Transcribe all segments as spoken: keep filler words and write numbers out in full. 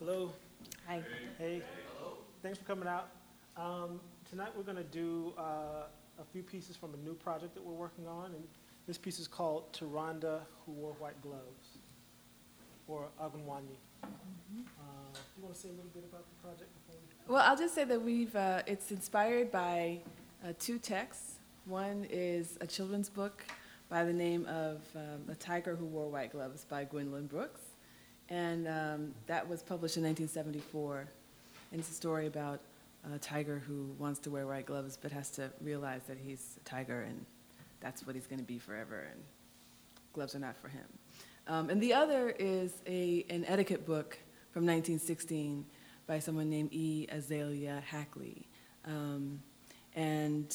Hello. Hi. Hey. Thanks for coming out. Um, tonight we're going to do uh, a few pieces from a new project that we're working on, and this piece is called Tyrande Who Wore White Gloves, or Agunwanyi. Mm-hmm. uh, do you want to say a little bit about the project before we... Well, I'll just say that we've, uh, it's inspired by uh, two texts. One is a children's book by the name of um, A Tiger Who Wore White Gloves by Gwendolyn Brooks. And um, that was published in nineteen seventy-four. And it's a story about a tiger who wants to wear white gloves but has to realize that he's a tiger and that's what he's going to be forever, and gloves are not for him. Um, and the other is a, an etiquette book from nineteen sixteen by someone named E. Azalea Hackley. Um, and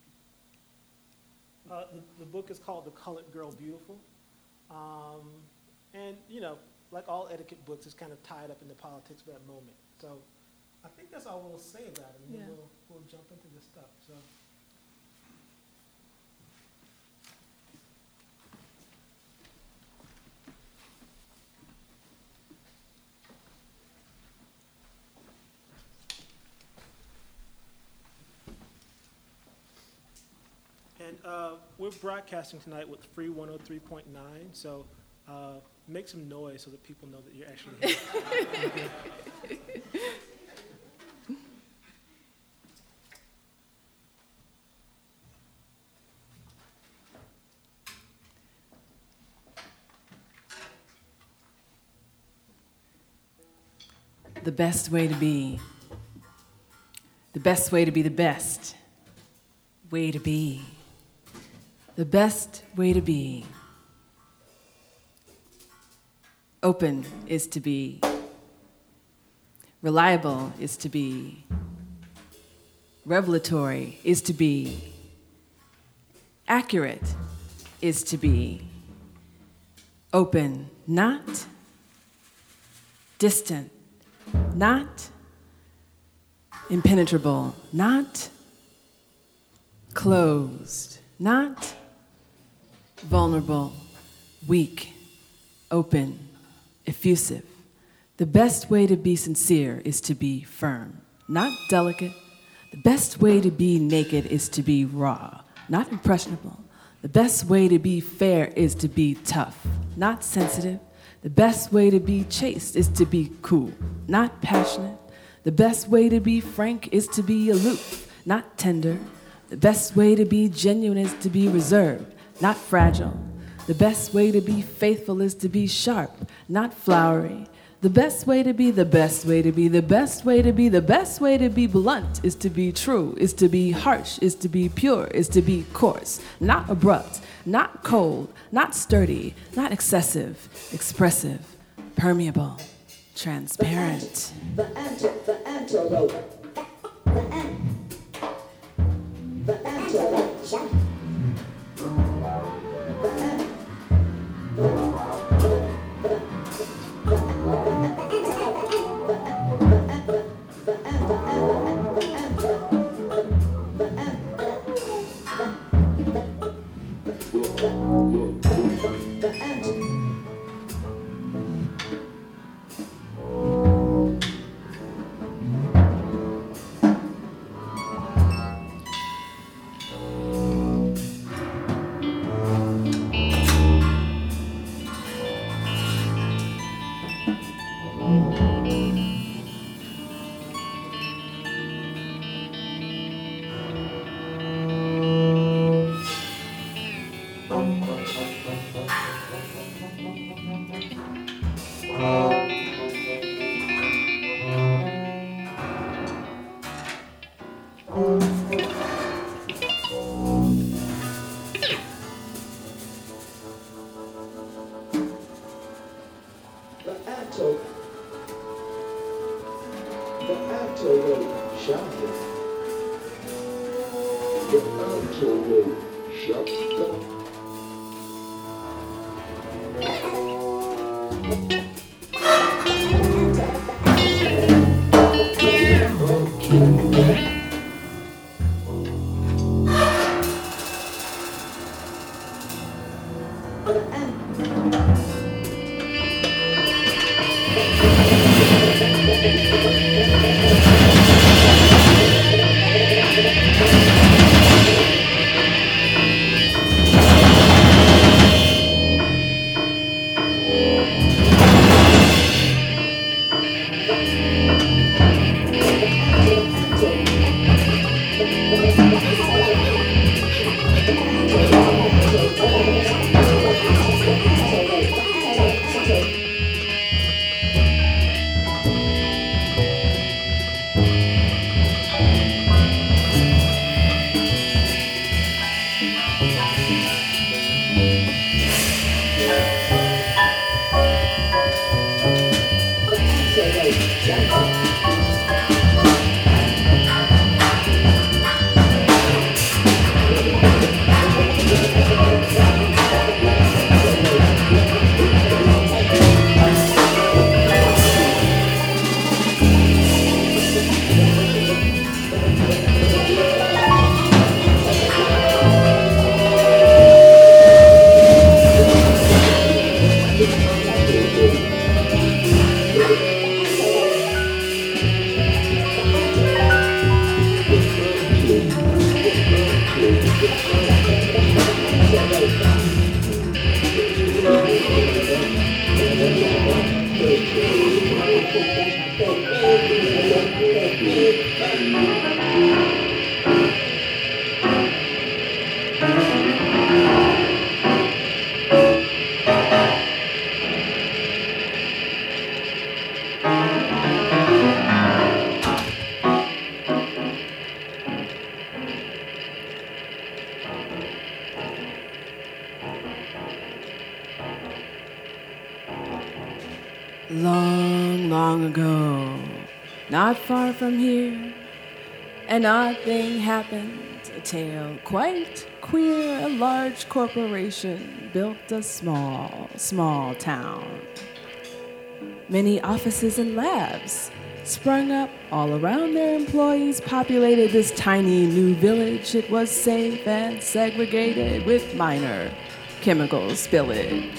Uh, the, the book is called The Colored Girl Beautiful. Um, and, you know, like all etiquette books, it's kind of tied up in the politics of that moment. So I think that's all we'll say about it, and then Yeah. we'll, we'll jump into this stuff. So. And uh, we're broadcasting tonight with Free one oh three point nine, so uh, make some noise so that people know that you're actually here. the best way to be, the best way to be the best way to be, the best way to be. Open is to be, reliable is to be, revelatory is to be, accurate is to be, open, not, distant, not, impenetrable, not, closed, not, vulnerable, weak, open, effusive. The best way to be sincere is to be firm, not delicate. The best way to be naked is to be raw, not impressionable. The best way to be fair is to be tough, not sensitive. The best way to be chaste is to be cool, not passionate. The best way to be frank is to be aloof, not tender. The best way to be genuine is to be reserved, not fragile. The best way to be faithful is to be sharp, not flowery. The best way to be the best way to be the best way to be the best way to be blunt is to be true, is to be harsh, is to be pure, is to be coarse, not abrupt, not cold, not sturdy, not excessive, expressive, permeable, transparent. The antidote, the antidote, the antidote, the antidote. Long, long ago, not far from here, an odd thing happened, a tale quite queer. A large corporation built a small, small town. Many offices and labs sprung up all around their employees, populated this tiny new village. It was safe and segregated with minor chemical spillage.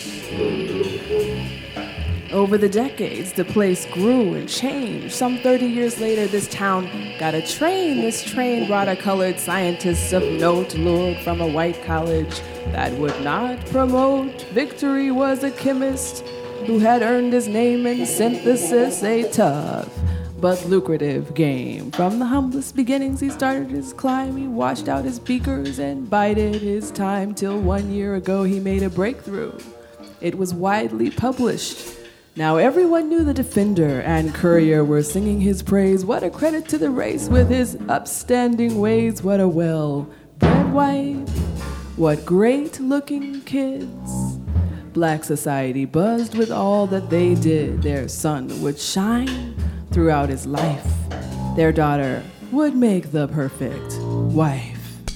Over the decades, the place grew and changed. Some thirty years later, this town got a train. This train brought a colored scientist of note, lured from a white college that would not promote. Victory was a chemist who had earned his name in synthesis, a tough but lucrative game. From the humblest beginnings, he started his climb. He washed out his beakers and bided his time till one year ago he made a breakthrough. It was widely published. Now everyone knew the Defender and Courier were singing his praise. What a credit to the race with his upstanding ways. What a well-bred wife. What great-looking kids. Black society buzzed with all that they did. Their son would shine throughout his life. Their daughter would make the perfect wife.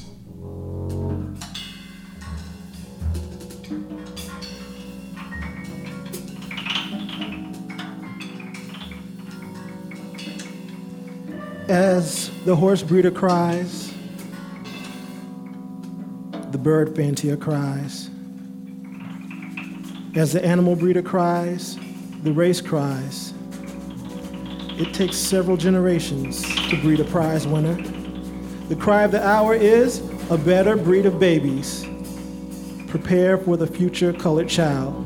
As the horse breeder cries, the bird fancier cries. As the animal breeder cries, the race cries. It takes several generations to breed a prize winner. The cry of the hour is a better breed of babies. Prepare for the future colored child.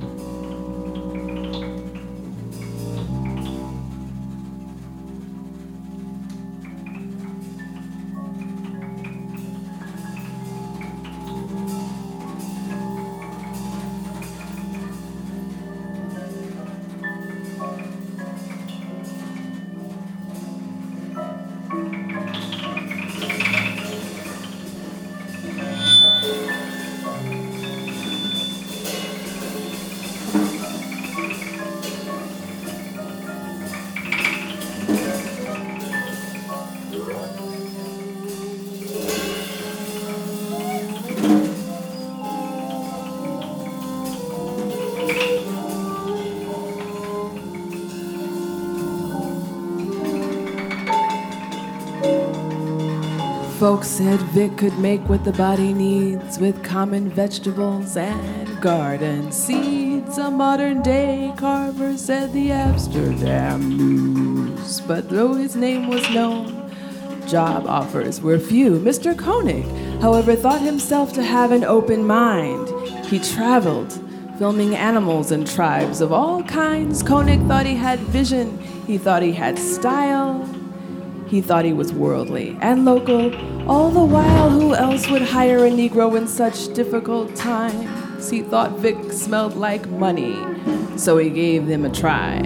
Folks said Vic could make what the body needs with common vegetables and garden seeds. A modern day carver said the Amsterdam News. But though his name was known, job offers were few. Mister Koenig, however, thought himself to have an open mind. He traveled, filming animals and tribes of all kinds. Koenig thought he had vision. He thought he had style. He thought he was worldly and local. All the while, who else would hire a Negro in such difficult times? He thought Vic smelled like money, so he gave them a try.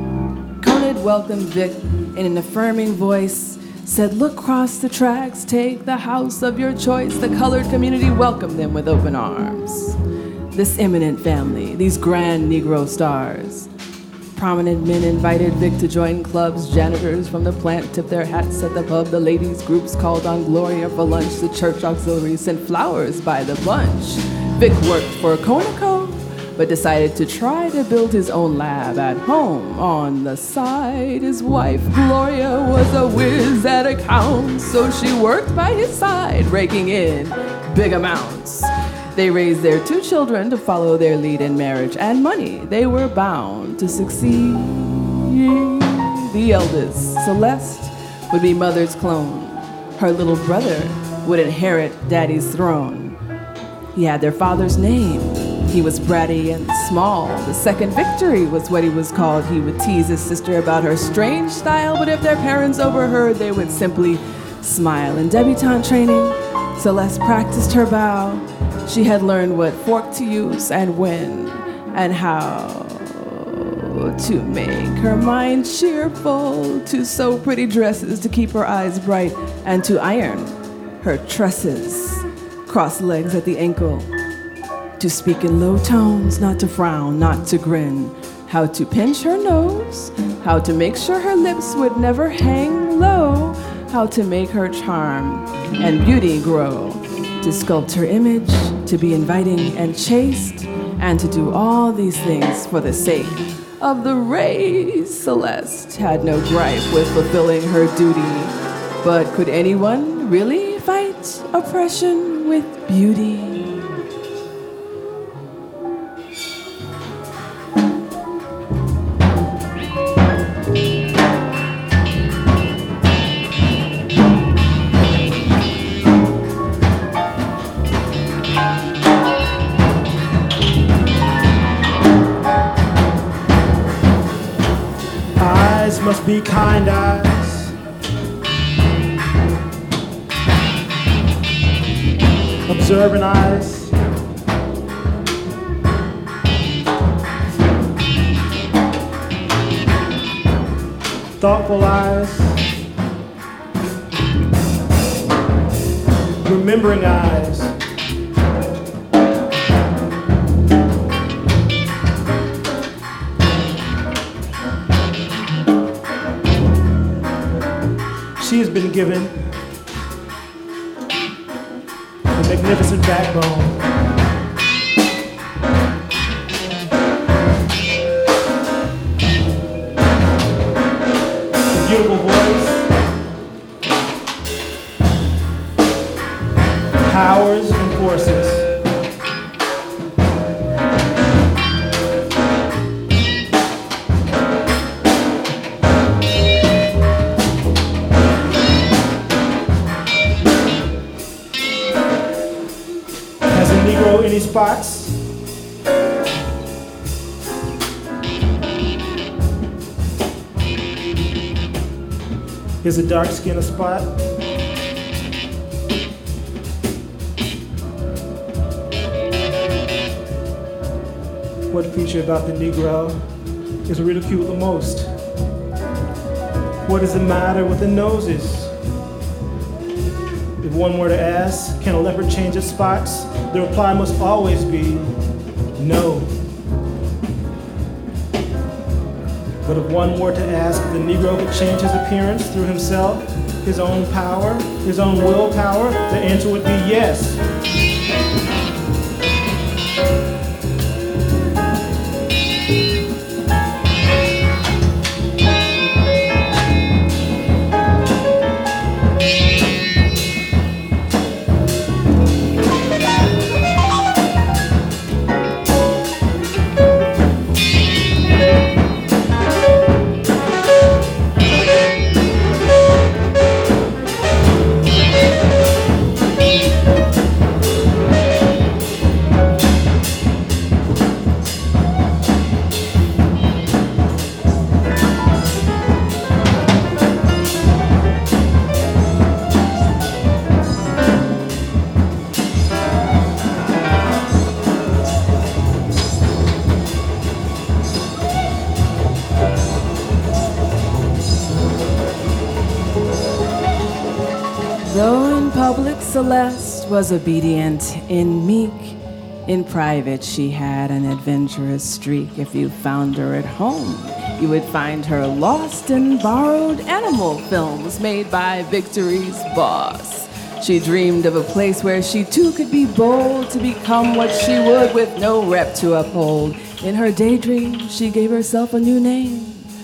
Koenig welcomed Vic in an affirming voice, said, "Look across the tracks, take the house of your choice." The colored community welcomed them with open arms. This eminent family, these grand Negro stars. Prominent men invited Vic to join clubs. Janitors from the plant tipped their hats at the pub. The ladies' groups called on Gloria for lunch. The church auxiliary sent flowers by the bunch. Vic worked for Conoco, but decided to try to build his own lab at home. On the side, his wife, Gloria, was a whiz at accounts, so she worked by his side, raking in big amounts. They raised their two children to follow their lead in marriage and money. They were bound to succeed. The eldest, Celeste, would be mother's clone. Her little brother would inherit daddy's throne. He had their father's name. He was bratty and small. The second Victory was what he was called. He would tease his sister about her strange style, but if their parents overheard, they would simply smile. In debutante training, Celeste practiced her bow. She had learned what fork to use and when, and how to make her mind cheerful, to sew pretty dresses to keep her eyes bright, and to iron her tresses, cross legs at the ankle, to speak in low tones, not to frown, not to grin, how to pinch her nose, how to make sure her lips would never hang low, how to make her charm and beauty grow, to sculpt her image, to be inviting and chaste, and to do all these things for the sake of the race. Celeste had no gripe with fulfilling her duty, but could anyone really fight oppression with beauty? Must be kind eyes, observant eyes, thoughtful eyes, remembering eyes. She has been given a magnificent backbone, a beautiful voice, powers and forces. Any spots? Is a dark skin a spot? What feature about the Negro is ridiculed the most? What is the matter with the noses? If one were to ask, can a leopard change its spots? The reply must always be no. But if one were to ask if the Negro could change his appearance through himself, his own power, his own willpower, the answer would be yes. Though in public Celeste was obedient and meek, in private she had an adventurous streak. If you found her at home, you would find her lost in borrowed animal films made by Victory's boss. She dreamed of a place where she too could be bold to become what she would with no rep to uphold. In her daydream, she gave herself a new name.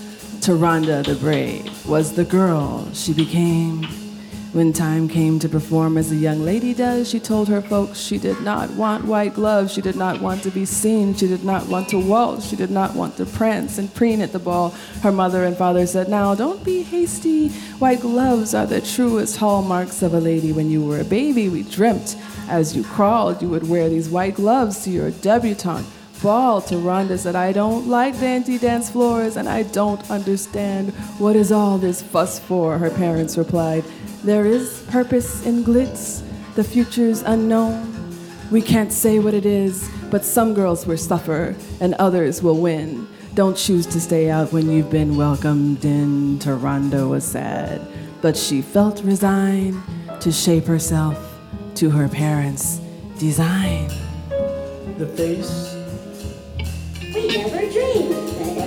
Tyrande the Brave was the girl she became. When time came to perform as a young lady does, she told her folks she did not want white gloves, she did not want to be seen, she did not want to waltz, she did not want to prance and preen at the ball. Her mother and father said, "Now, don't be hasty. White gloves are the truest hallmarks of a lady. When you were a baby, we dreamt as you crawled, you would wear these white gloves to your debutante ball." Tyrande said, "I don't like dainty dance floors, and I don't understand what is all this fuss for." Her parents replied, "There is purpose in glitz, the future's unknown. We can't say what it is, but some girls will suffer and others will win. Don't choose to stay out when you've been welcomed in." Tyrande was sad, but she felt resigned to shape herself to her parents' design. The face. We never dreamed that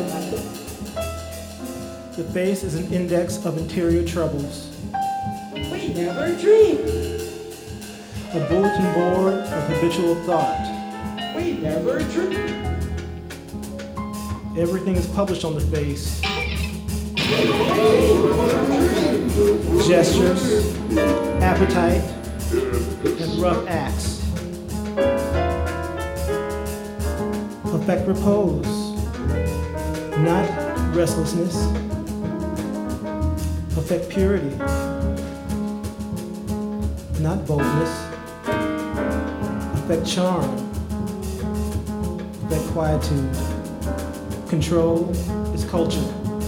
The face is an index of interior troubles. We never dreamed. A bulletin board of habitual thought. We never dreamed. Everything is published on the face. Gestures, appetite, and rough acts. Affect repose, not restlessness. Affect purity, not boldness. Affect charm, affect quietude. Control is culture.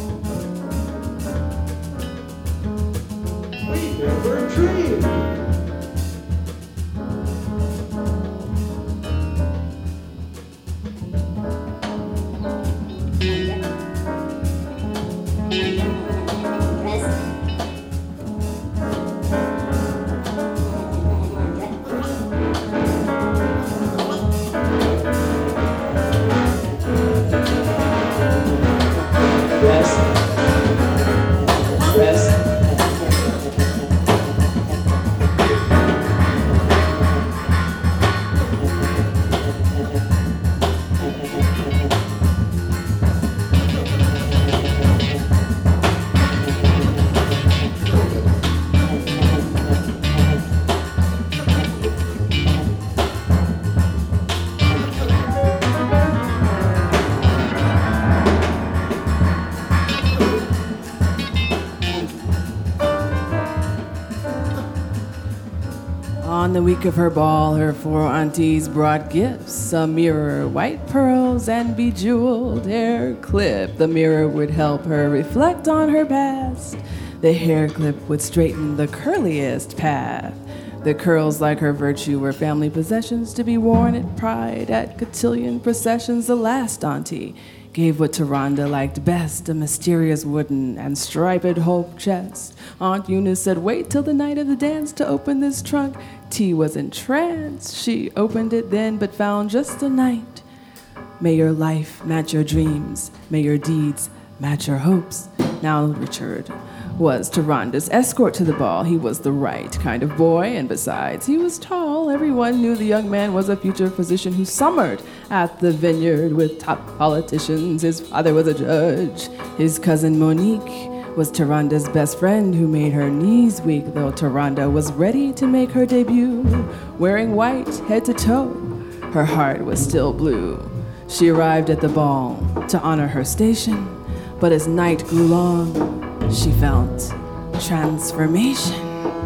We never dreamed. On the week of her ball, her four aunties brought gifts, a mirror, white pearls, and bejeweled hair clip. The mirror would help her reflect on her past. The hair clip would straighten the curliest path. The curls, like her virtue, were family possessions to be worn at pride. At cotillion processions, the last auntie gave what Tyrande liked best, a mysterious wooden and striped hope chest. Aunt Eunice said, wait till the night of the dance to open this trunk. T was entranced. She opened it then, but found just a night. May your life match your dreams. May your deeds match your hopes. Now Richard was Tyrande's escort to the ball. He was the right kind of boy, and besides, he was tall. Everyone knew the young man was a future physician who summered at the vineyard with top politicians. His father was a judge. His cousin Monique was Tyrande's best friend who made her knees weak, though Tyrande was ready to make her debut. Wearing white head to toe, her heart was still blue. She arrived at the ball to honor her station, but as night grew long, she felt transformation.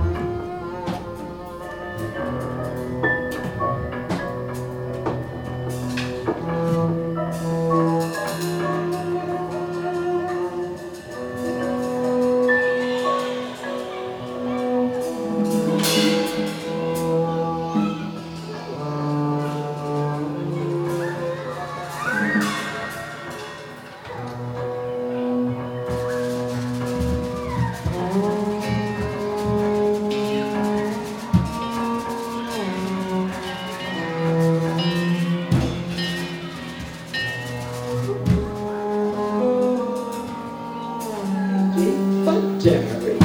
Jerry.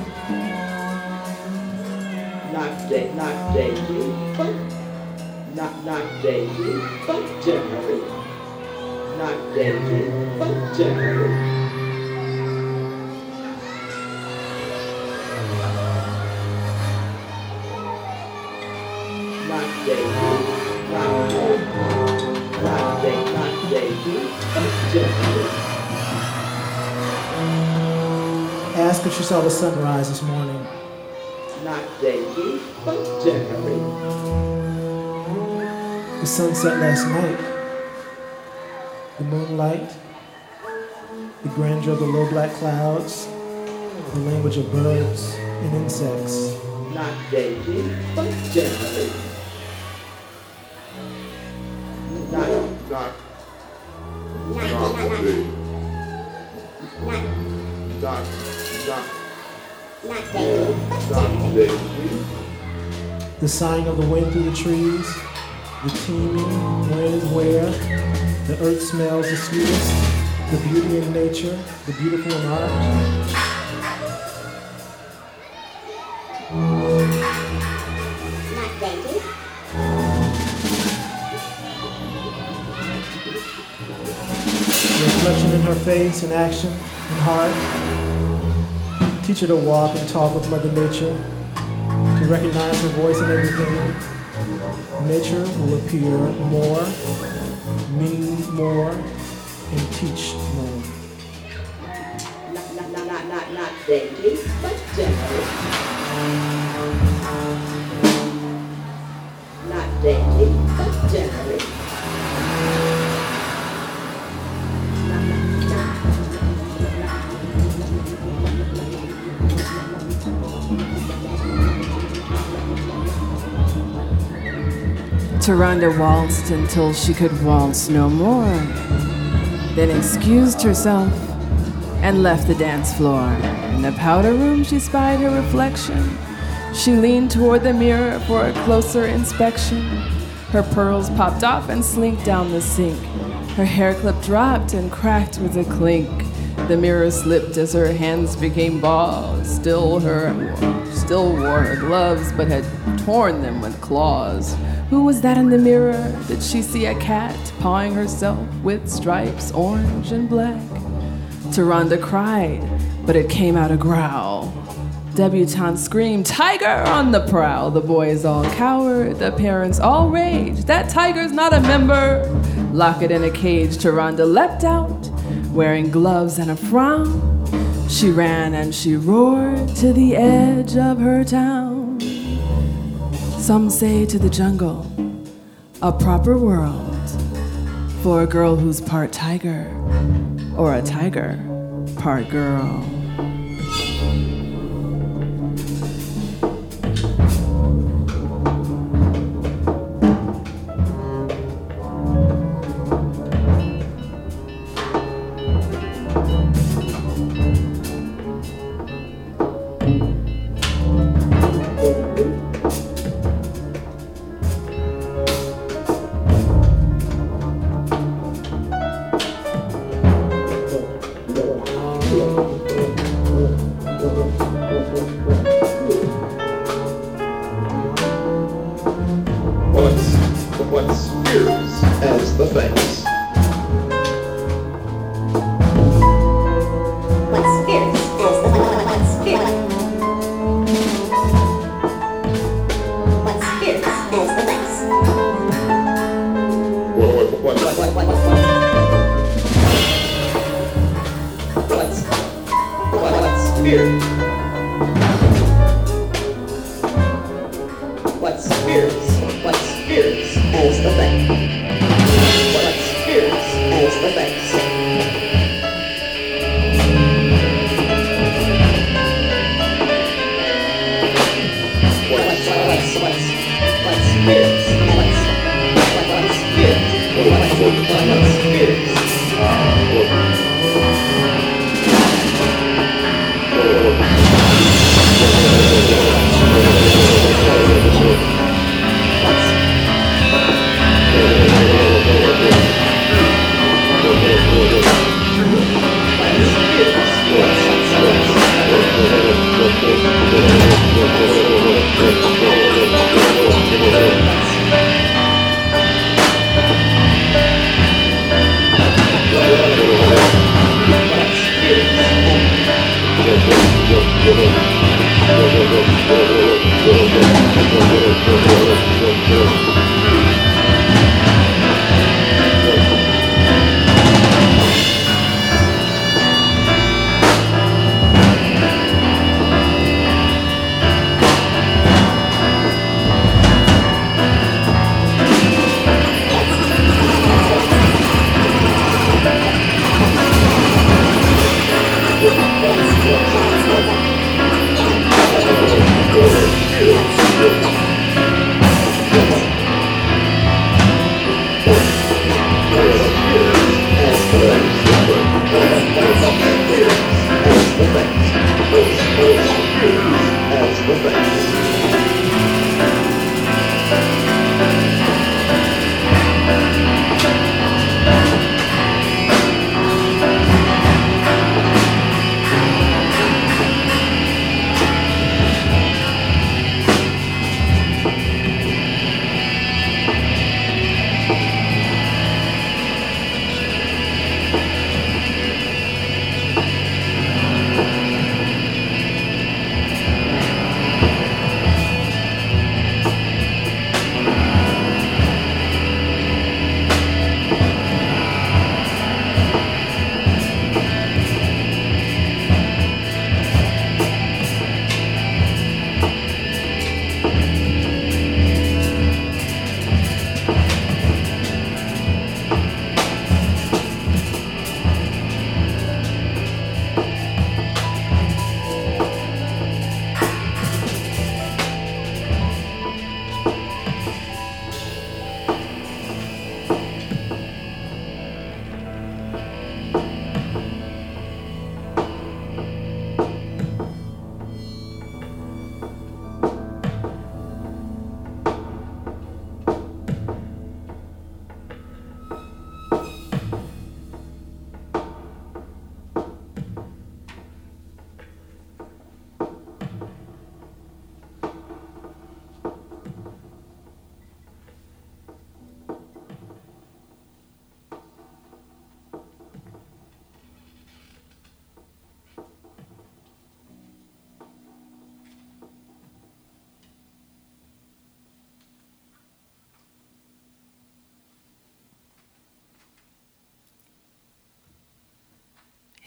Knock day, knock day, you fuck. Knock, knock day, you fuck Jerry. Knock day, you fuck Jerry. Knock day, you, knock day, knock day, knock day, you fuck Jerry. Ask if she saw the sunrise this morning. Not Davey, but Jerry. The sunset last night. The moonlight. The grandeur of the low black clouds. The language of birds and insects. Not Davey, but Jerry. Not, not, not, not, not, not, not Davey, not Davey. The sighing of the wind through the trees. The teeming when and where the earth smells the sweetest. the beauty in nature, the beautiful in art. Not dainty. The reflection in her face, in action, in heart. Teach her to walk and talk with Mother Nature, to recognize her voice in everything. Nature will appear more, mean more, and teach more. Not, not, not, not, not, not dainty, but generally. Not dainty, but generally. Not, not, not. Tyrande waltzed until she could waltz no more, then excused herself and left the dance floor. In the powder room she spied her reflection. She leaned toward the mirror for a closer inspection. Her pearls popped off and slinked down the sink. Her hair clip dropped and cracked with a clink. The mirror slipped as her hands became bald. Still her, still wore her gloves, but had torn them with claws. Who was that in the mirror? Did she see a cat pawing herself with stripes, orange and black? Tyrande cried, but it came out a growl. Debutante screamed, "Tiger on the prowl!" The boys all cowered, the parents all raged. "That tiger's not a member!" Lock it in a cage. Tyrande leapt out, wearing gloves and a frown. She ran and she roared to the edge of her town. Some say to the jungle, a proper world for a girl who's part tiger, or a tiger part girl. Thank you.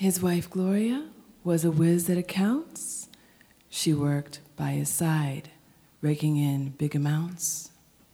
His wife Gloria was a whiz at accounts. She worked by his side, raking in big amounts.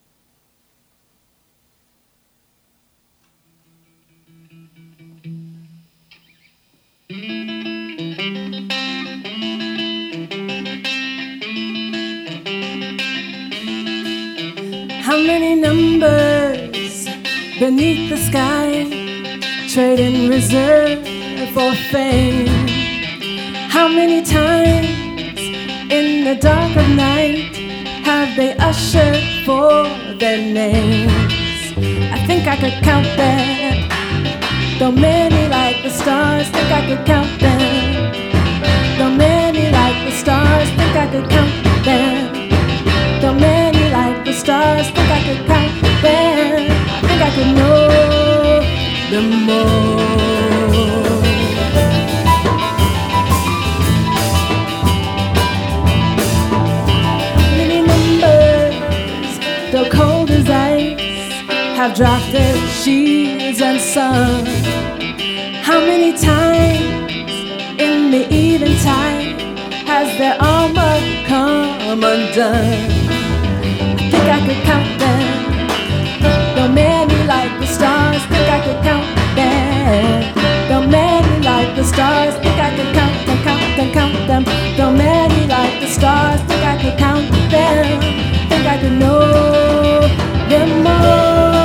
How many numbers beneath the sky, trading reserve for fame? How many times in the dark of night have they ushered for their names? I think I could count them, though many like the stars, think I could count them. Though many like the stars, think I could count them. Though many like the stars, think I could count them. I think I could know them more. Many numbers, though cold as ice, have dropped their shields and sung. How many times in the eventide has their armor come undone? I think I could count them. Though many like the stars, think I could count them. Though many like the stars, think I could count them, count them, count them. Though many like the stars, think I could count them. Think I could know them all.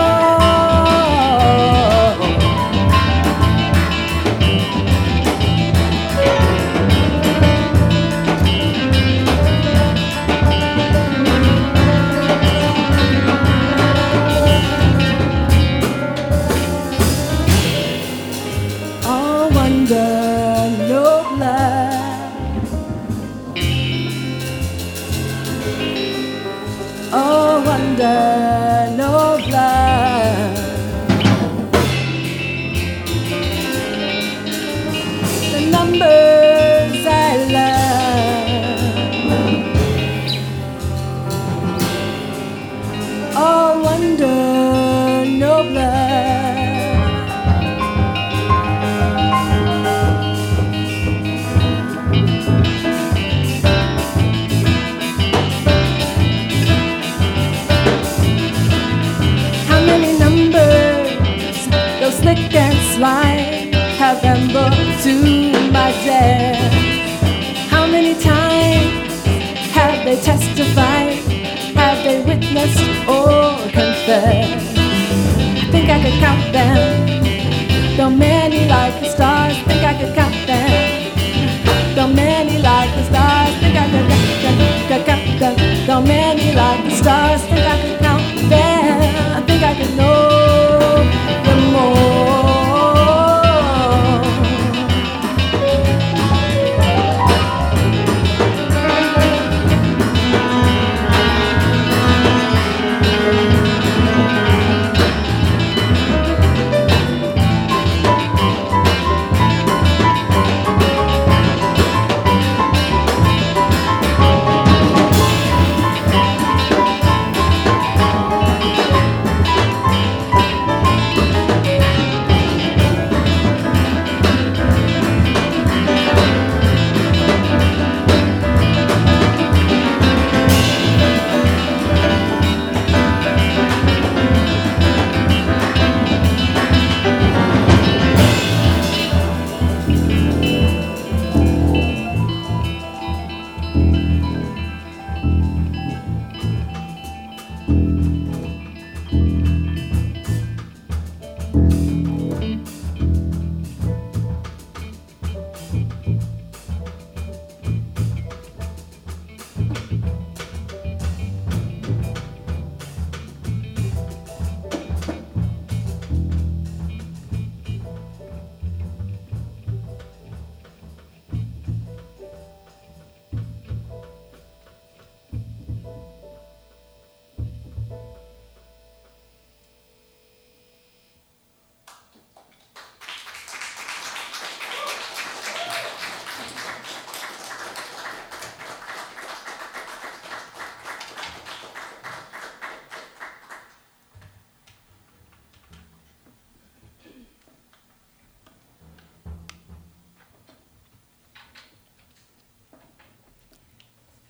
No blood. The numbers I love, all wonder, no blood. Slick and slide have ambled to my death. How many times have they testified? Have they witnessed or confessed? I think I could count them. Though many like the stars, think I could count them. Though many like the stars, think I could count them, could count them. Though many like the stars, think I could count them. I think I could know them more.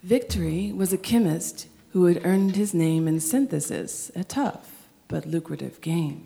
Victory was a chemist who had earned his name in synthesis, a tough but lucrative game.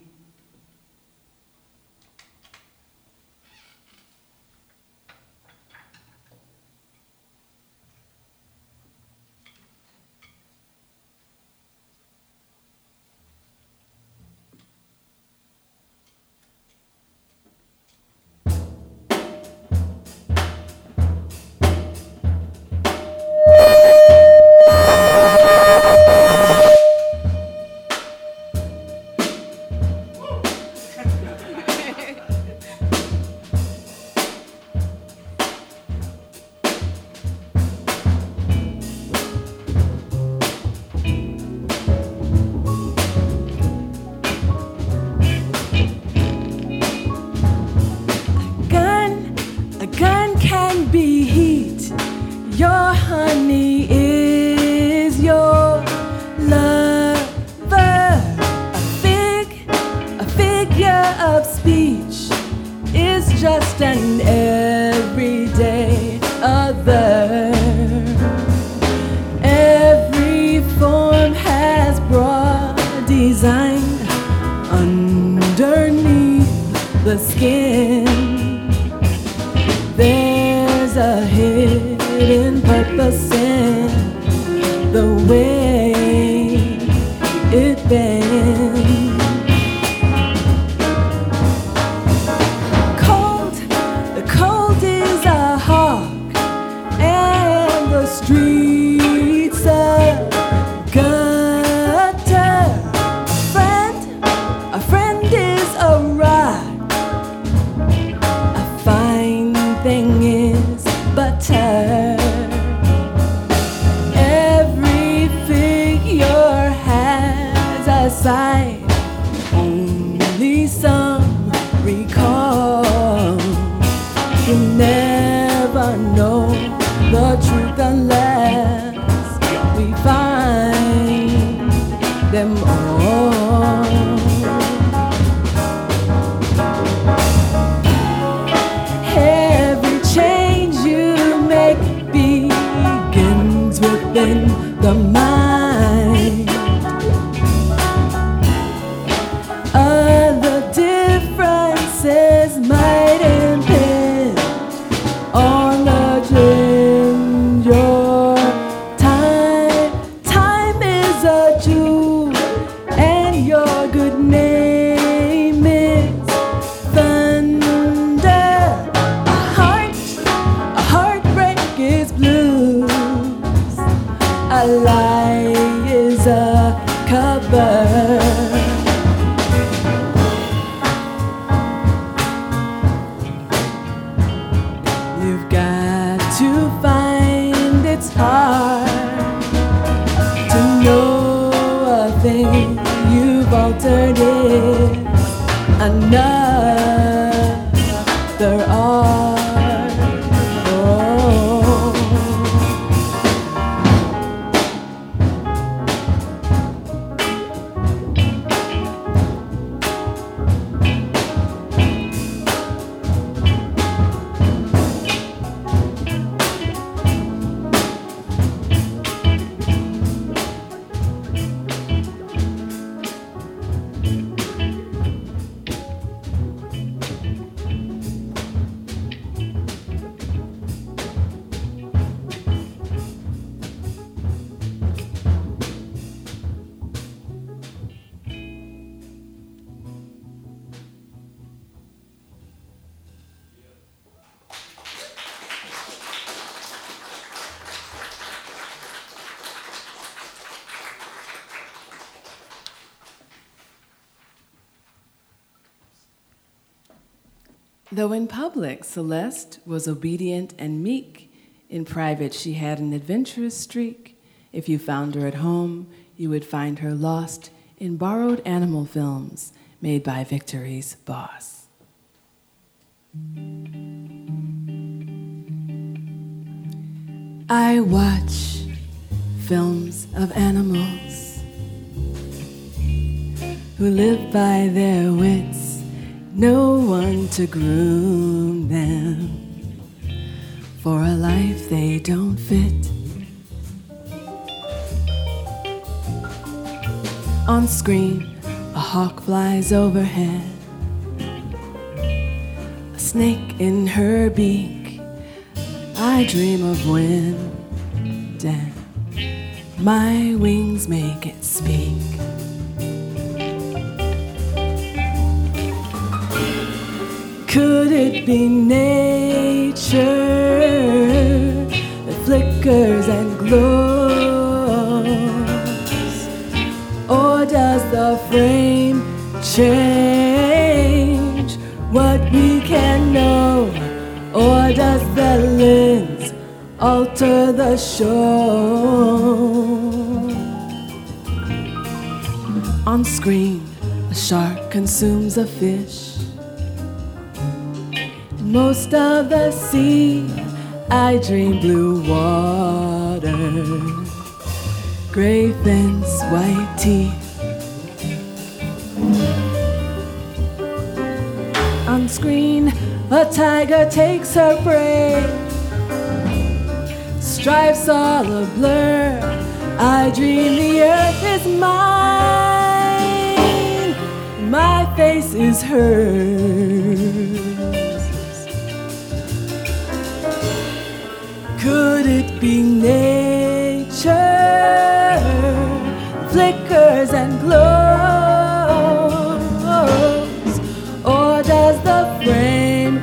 Though in public, Celeste was obedient and meek, in private she had an adventurous streak. If you found her at home, you would find her lost in borrowed animal films made by Victory's boss. I watch films of animals who live by their wits, no one to groom them for a life they don't fit. On screen, a hawk flies overhead, a snake in her beak. I dream of wind and my wings make it speak. Could it be nature that flickers and glows? Or does the frame change what we can know? Or does the lens alter the show? On screen, a shark consumes a fish. Most of the sea, I dream blue water, gray fins, white teeth. On screen, a tiger takes her prey, stripes all a blur. I dream the earth is mine, my face is hers. Could it be nature, flickers and glows? Or does the frame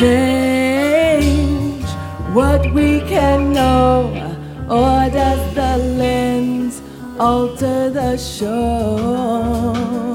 change what we can know? Or does the lens alter the show?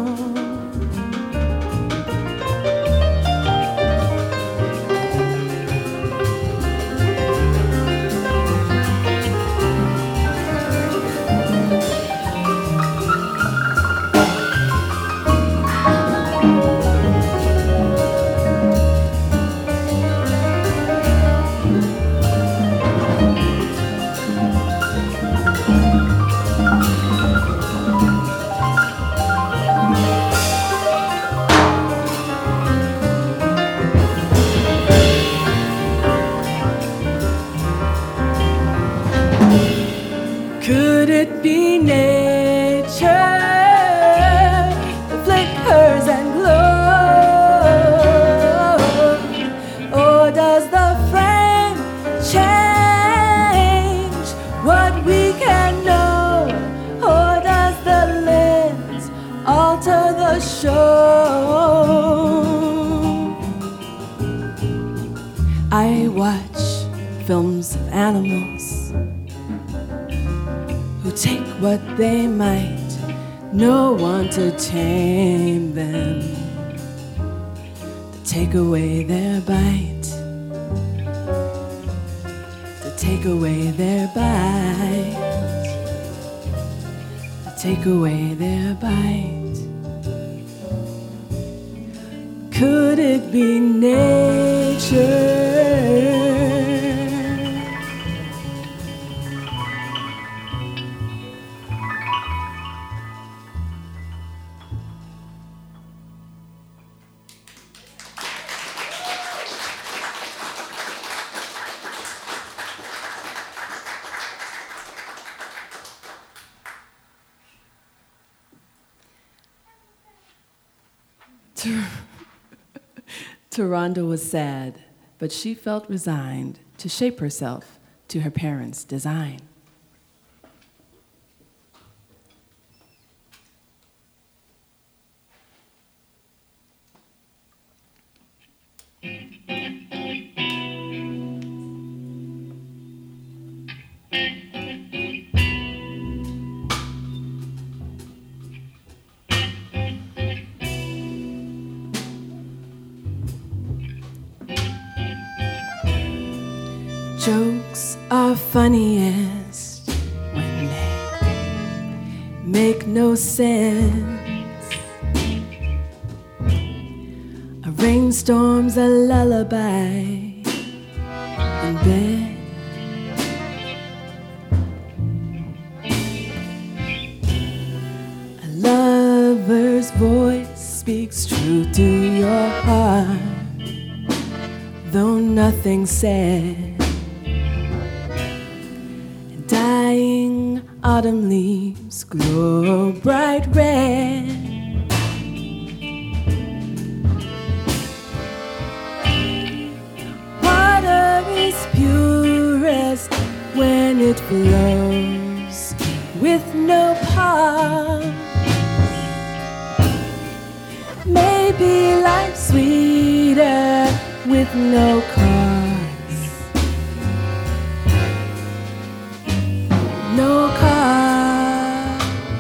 Could it be nature that flickers and glows? Or does the frame change what we can know? Or does the lens alter the show? I watch films of animals who take what they might, no one to tame them, to take away their bite, to take away their bite, to take away their bite. Could it be nature? Tyrande was sad, but she felt resigned to shape herself to her parents' design. Jokes are funniest when they make no sense. A rainstorm's a lullaby in bed. A lover's voice speaks true to your heart, though nothing said. Dying autumn leaves glow bright red. Water is purest when it flows with no pause. Maybe life's sweeter with no cause. No cause.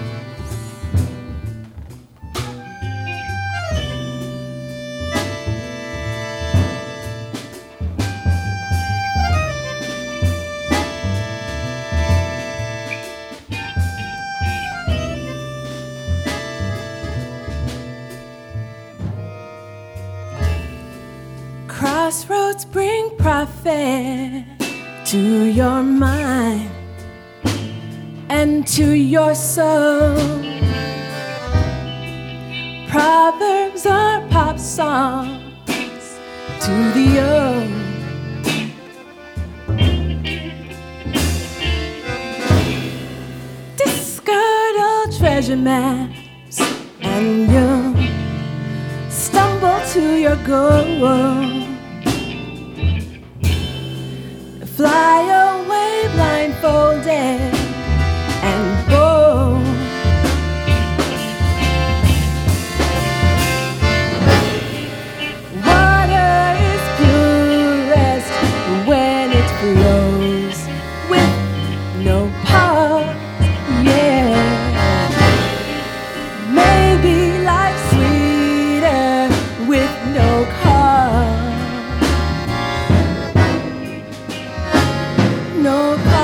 Crossroads bring profit to your mind and to your soul. Proverbs are pop songs to the old. Discard all treasure maps and you'll stumble to your goal. Fly away blindfolded and bold. Water is purest when it flows with no pause. Yeah, maybe life's sweeter with no cause. No cause.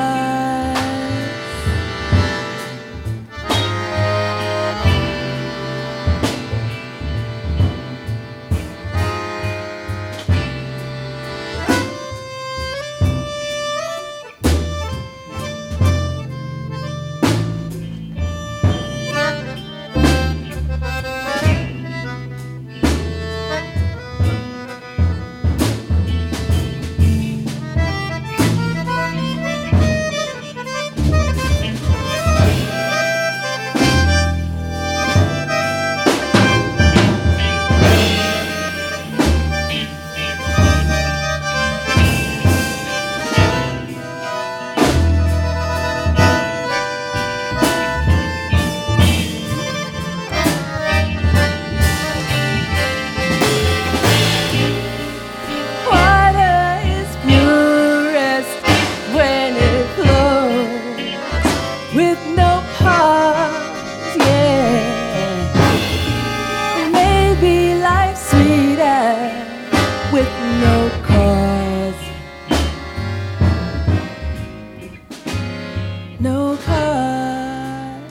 No cause.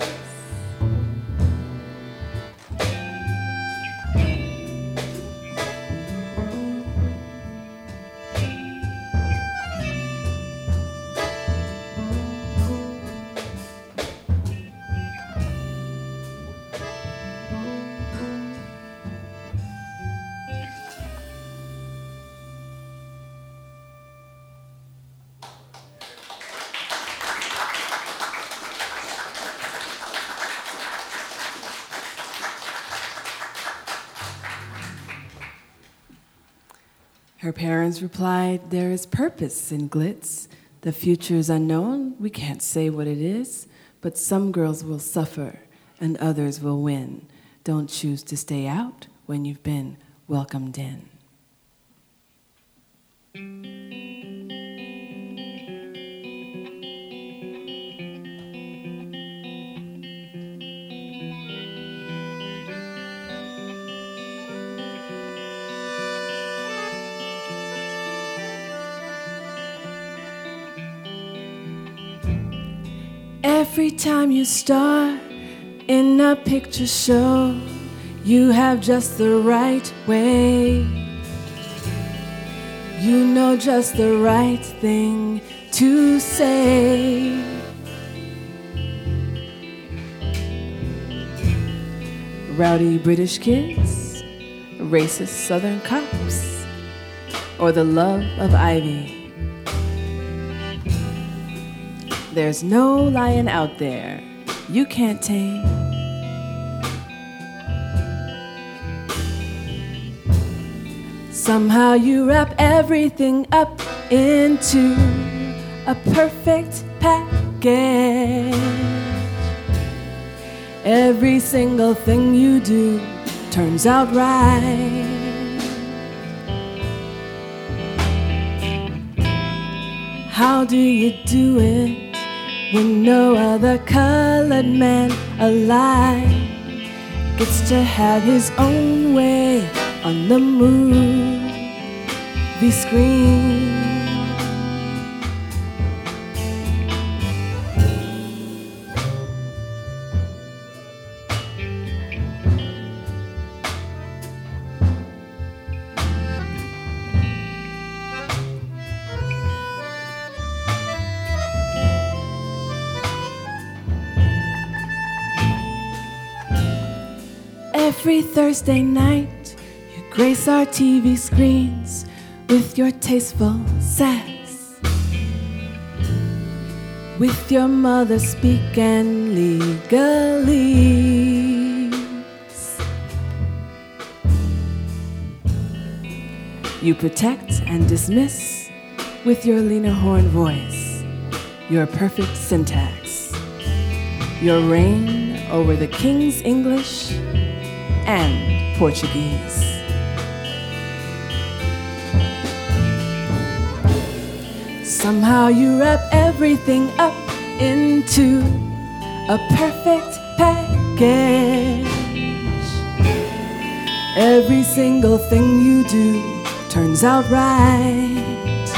Her parents replied, "There is purpose in glitz. The future is unknown. We can't say what it is, but some girls will suffer and others will win. Don't choose to stay out when you've been welcomed in." Every time you star in a picture show, you have just the right way. You know just the right thing to say. Rowdy British kids, racist Southern cops, or the love of Ivy. There's no lion out there you can't tame. Somehow you wrap everything up into a perfect package. Every single thing you do turns out right. How do you do it when no other colored man alive gets to have his own way on the movie screen? Every Thursday night, you grace our T V screens with your tasteful sass. With your mother speaking legalese. You protect and dismiss with your Lena Horne voice, your perfect syntax, your reign over the King's English and Portuguese. Somehow you wrap everything up into a perfect package. Every single thing you do turns out right.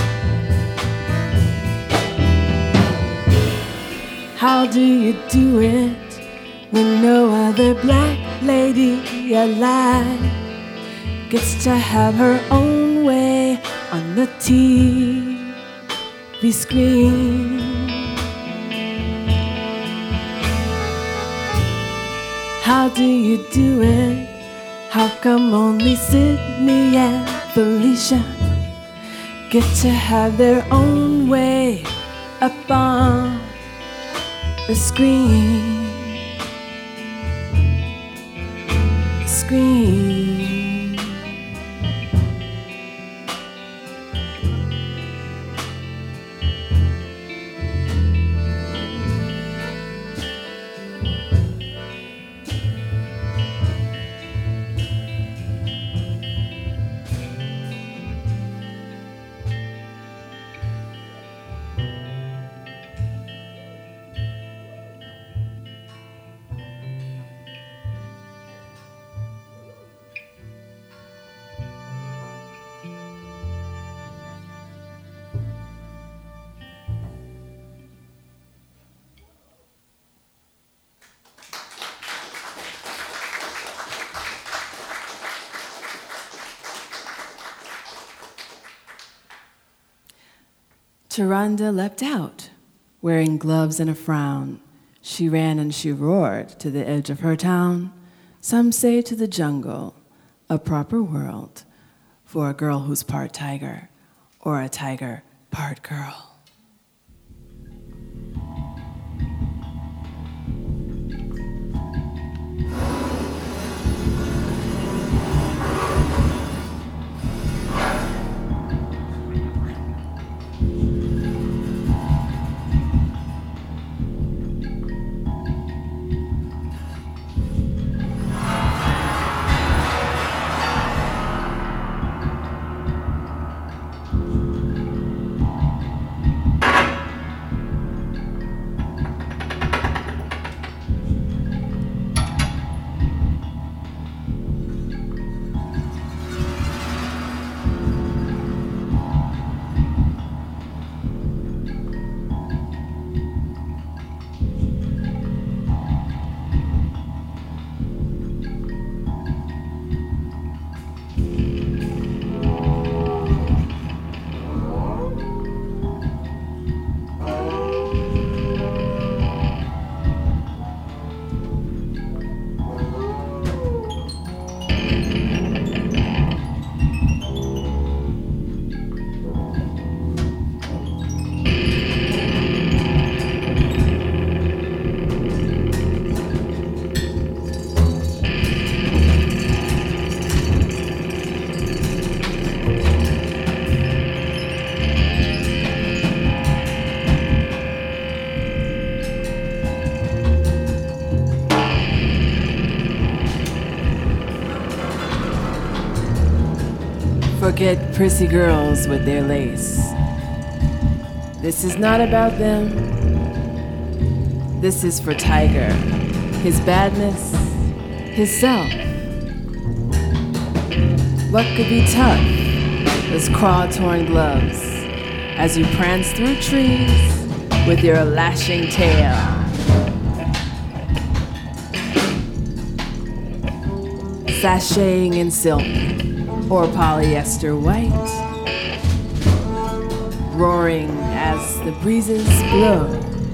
How do you do it when no other black lady alive gets to have her own way on the T V screen? How do you do it? How come only Sydney and Felicia get to have their own way up on the screen? Screen. Tyrande leapt out, wearing gloves and a frown. She ran and she roared to the edge of her town. Some say to the jungle, a proper world for a girl who's part tiger, or a tiger part girl. forget prissy girls with their lace. This is not about them. This is for Tiger, his badness, his self. What could be tough as claw-torn gloves as you prance through trees with your lashing tail? Sashaying in silk or polyester white, roaring as the breezes blow.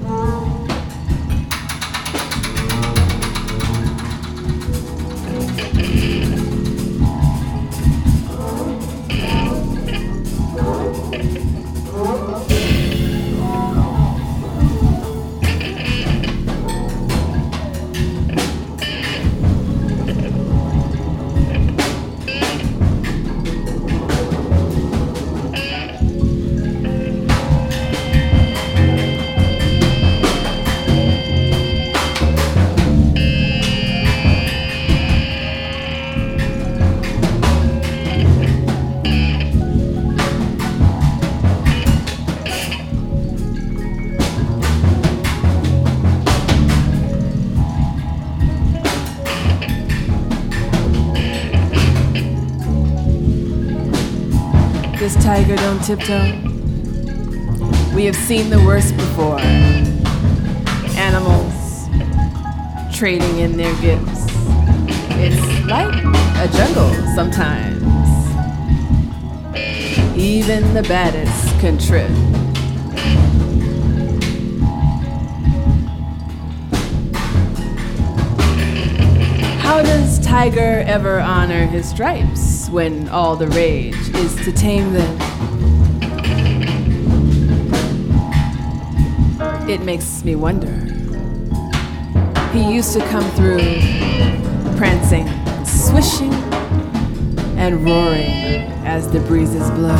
This tiger don't tiptoe. We have seen the worst before. Animals trading in their gifts. It's like a jungle sometimes. Even the baddest can trip. How does Tiger ever honor his stripes when all the rage is to tame them? It makes me wonder. He used to come through prancing, swishing, and roaring as the breezes blow.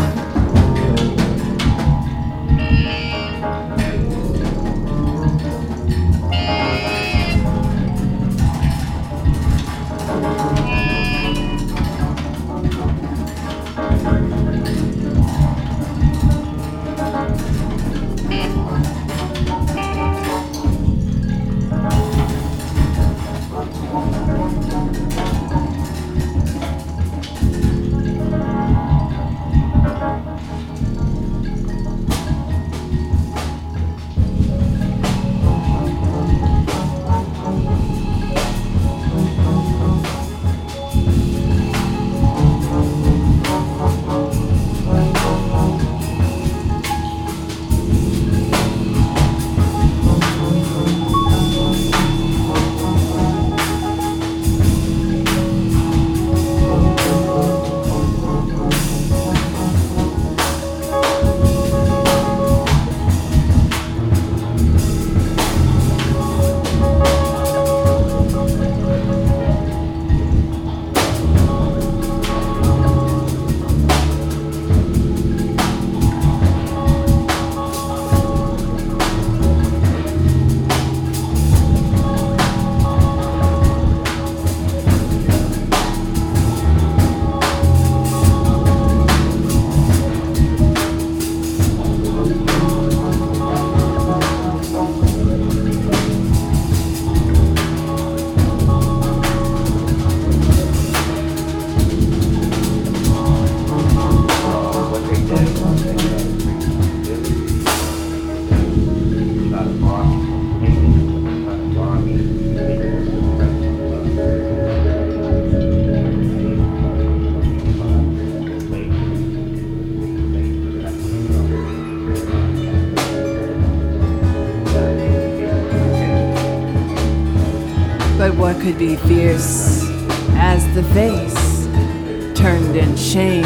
But what could be fierce as the face turned in shame?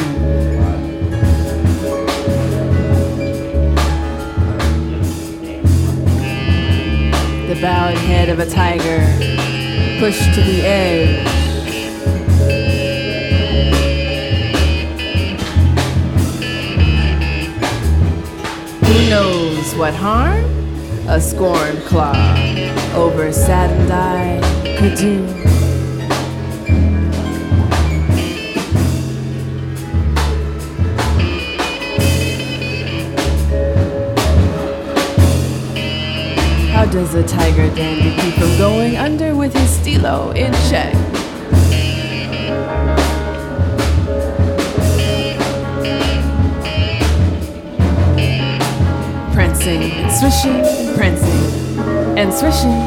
The bowed head of a tiger pushed to the edge. Who knows what harm a scorn claw over saddened eye could do? How does a tiger dandy keep from going under with his stilo in check? Prancing and swishing and prancing and swishing.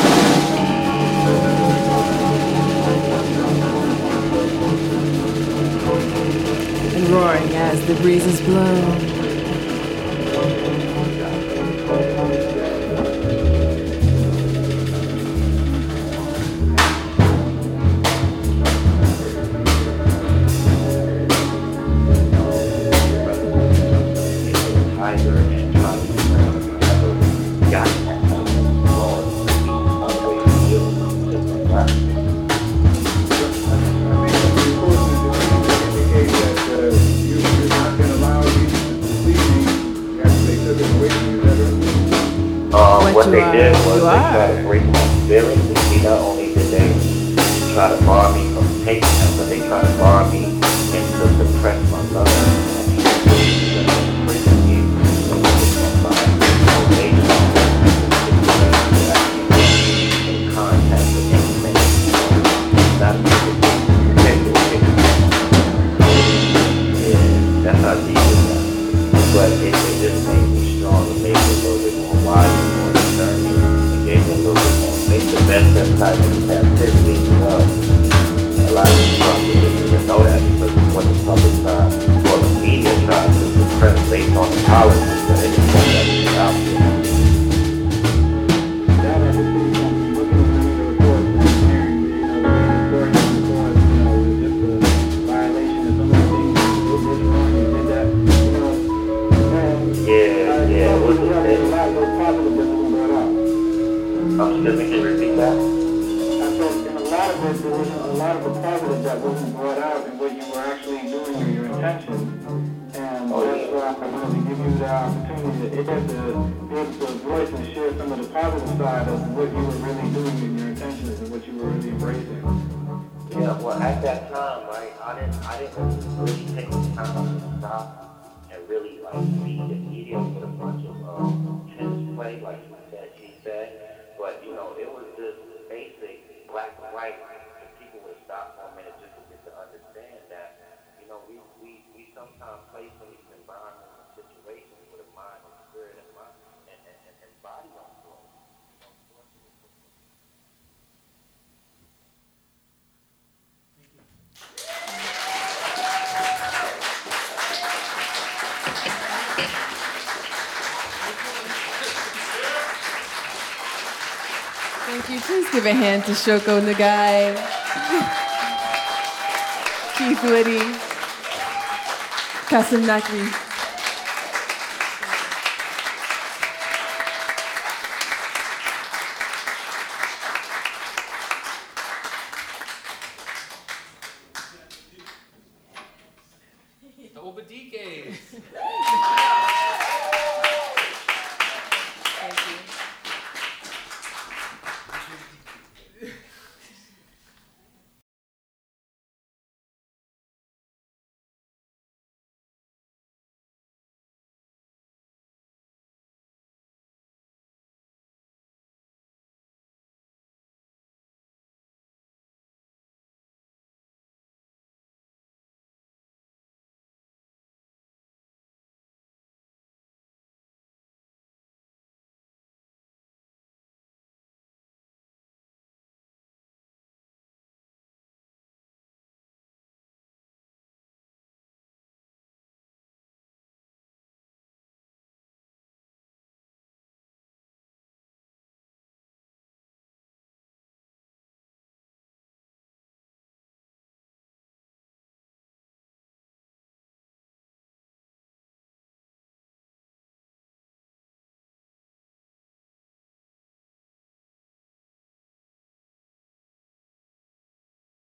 And roaring as the breezes blow. What they did was they tried to break my spirit. See, not only did they try to bar me from taking them, but they tried to bar me and to suppress my love. That's how deep it was. But it, it just made me strong and made me a little bit more wise. Make the best type of captivity. Uh, a lot of people didn't even know that because when the public tried, or the media tried to suppress based on the politics, but they didn't want that to be out there. That I just see something looking at the report and hearing, you know, the story of the court, you know, was just a violation of some of the things you did this wrong, you did that, you know. And yeah, uh, yeah, it was a lot of those positive that was brought out. Um, excuse me, can you repeat that? I said, in a lot of it, there wasn't a lot of the positive that wasn't brought out in what you were actually doing or your intention. And oh, that's yeah. why I wanted to give you the opportunity to, it has to be able to voice and share some of the positive side of what you were really doing in your intentions and what you were really embracing. Yeah, well, at that time, right, I didn't, I didn't really take the time to stop and really, like, feed the media with a bunch of um, tennis play, like you said, she said. But, you know, it was just basic black and white, and people would stop for a minute just to get to understand that, you know, we, we, we sometimes place in these environments and situations with a mind and spirit and mind and, and, and, and body on flow. Thank you. Please give a hand to Shoko Nagai, Keith Liddy, Kasim Nakri.